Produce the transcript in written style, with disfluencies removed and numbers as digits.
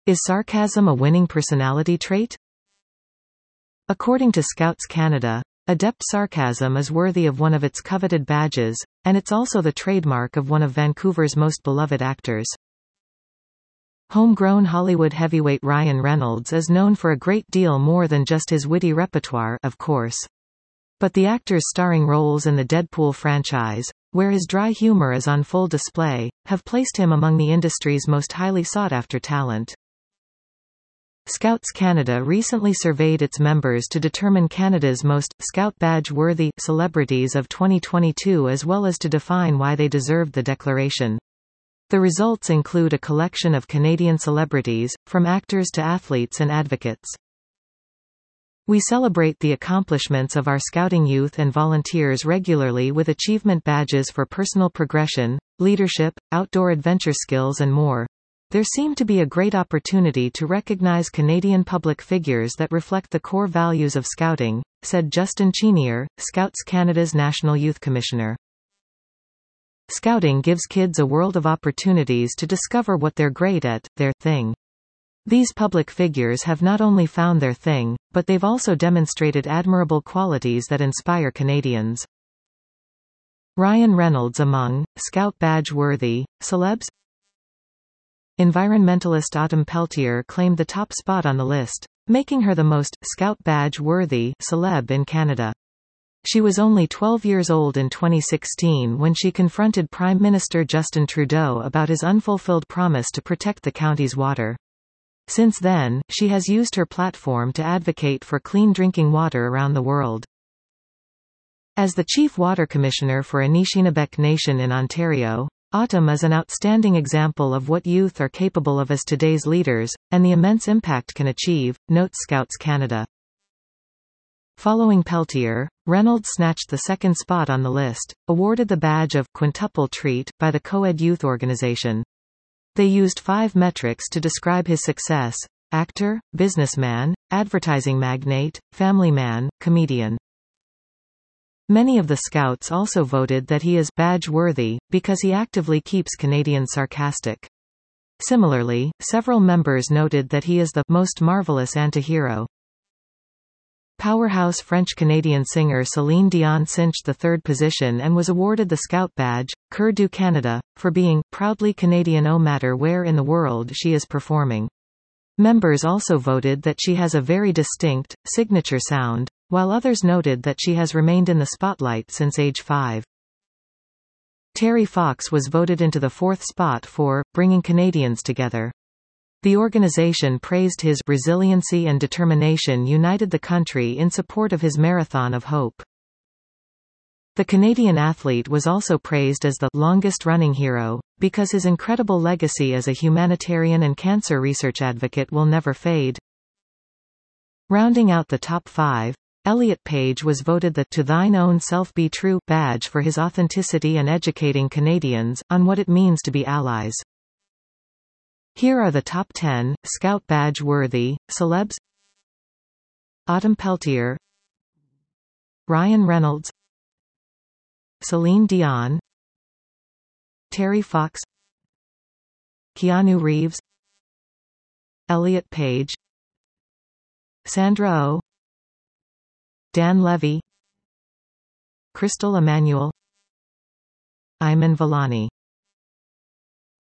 Is sarcasm a winning personality trait? According to Scouts Canada, adept sarcasm is worthy of one of its coveted badges, and it's also the trademark of one of Vancouver's most beloved actors. Homegrown Hollywood heavyweight Ryan Reynolds is known for a great deal more than just his witty repertoire, of course. But the actor's starring roles in the Deadpool franchise, where his dry humor is on full display, have placed him among the industry's most highly sought-after talent. Scouts Canada recently surveyed its members to determine Canada's most Scout Badge-worthy celebrities of 2022 as well as to define why they deserved the declaration. The results include a collection of Canadian celebrities, from actors to athletes and advocates. We celebrate the accomplishments of our Scouting youth and volunteers regularly with achievement badges for personal progression, leadership, outdoor adventure skills and more. There seemed to be a great opportunity to recognize Canadian public figures that reflect the core values of Scouting, said Justin Chenier, Scouts Canada's National Youth Commissioner. Scouting gives kids a world of opportunities to discover what they're great at, their thing. These public figures have not only found their thing, but they've also demonstrated admirable qualities that inspire Canadians. Ryan Reynolds among Scout Badge-worthy celebs? Environmentalist Autumn Peltier claimed the top spot on the list, making her the most Scout Badge-worthy celeb in Canada. She was only 12 years old in 2016 when she confronted Prime Minister Justin Trudeau about his unfulfilled promise to protect the county's water. Since then, she has used her platform to advocate for clean drinking water around the world. As the Chief Water Commissioner for Anishinaabe Nation in Ontario, Autumn is an outstanding example of what youth are capable of as today's leaders, and the immense impact can achieve, notes Scouts Canada. Following Peltier, Reynolds snatched the second spot on the list, awarded the badge of Quintuple Treat by the Coed Youth Organization. They used 5 metrics to describe his success: actor, businessman, advertising magnate, family man, comedian. Many of the Scouts also voted that he is badge-worthy, because he actively keeps Canadians sarcastic. Similarly, several members noted that he is the most marvelous antihero. Powerhouse French-Canadian singer Celine Dion cinched the third position and was awarded the Scout Badge, Cœur du Canada, for being proudly Canadian no matter where in the world she is performing. Members also voted that she has a very distinct, signature sound, while others noted that she has remained in the spotlight since age 5. Terry Fox was voted into the 4th spot for bringing Canadians together. The organization praised his resiliency and determination united the country in support of his Marathon of Hope. The Canadian athlete was also praised as the longest-running hero, because his incredible legacy as a humanitarian and cancer research advocate will never fade. Rounding out the top 5, Elliot Page was voted the To Thine Own Self Be True badge for his authenticity and educating Canadians on what it means to be allies. Here are the top 10 Scout Badge-worthy celebs: Autumn Peltier, Ryan Reynolds, Celine Dion, Terry Fox, Keanu Reeves, Elliot Page, Sandra Oh, Dan Levy, Crystal Emmanuel, Ayman Vellani.